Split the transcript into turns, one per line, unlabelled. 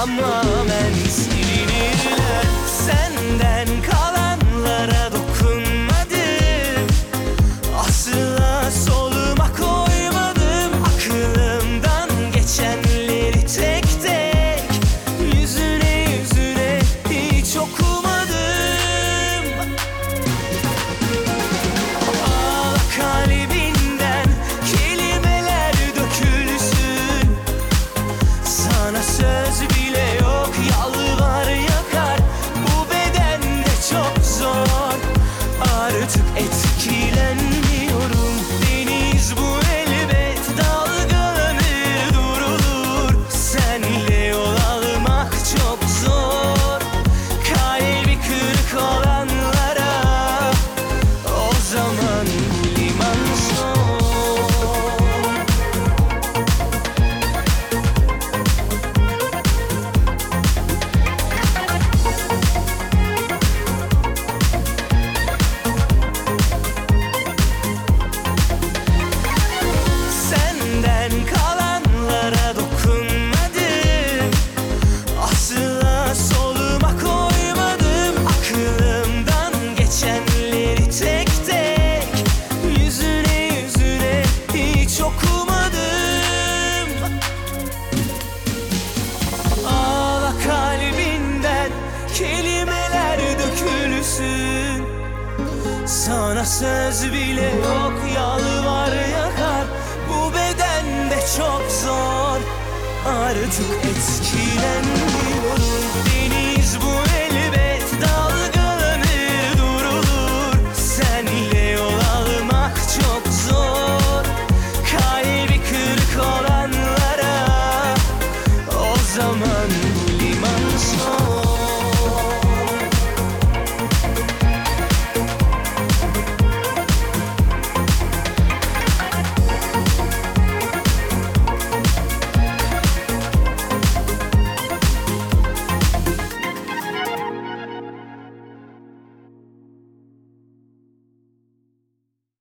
tamamen silinirler. Senden kalanlara dokunmadım, asla soluma koymadım. Aklımdan geçenleri tek tek yüzüne yüzüne hiç okumadım. Ağla kalbinden kelimeler dökülsün. Sana söz bile yok, yalvar yakar. Bu bedende çok zor, artık etkilenmiyorum. Deniz bu elbet dalgalanır durulur. Senle yol almak çok zor. Kalbi kırık olanlara o zaman bu liman son. Senden kalanlara dokunmadım, asla soluma koymadım. Aklımdan geçenleri tek tek yüzüne yüzüne hiç okumadım. Ağla kalbinden kelimeler dökülsün. Sana söz bile yok, yalvar yakar. Bu bedende çok zor, artık etkilenmiyorum. Deniz bu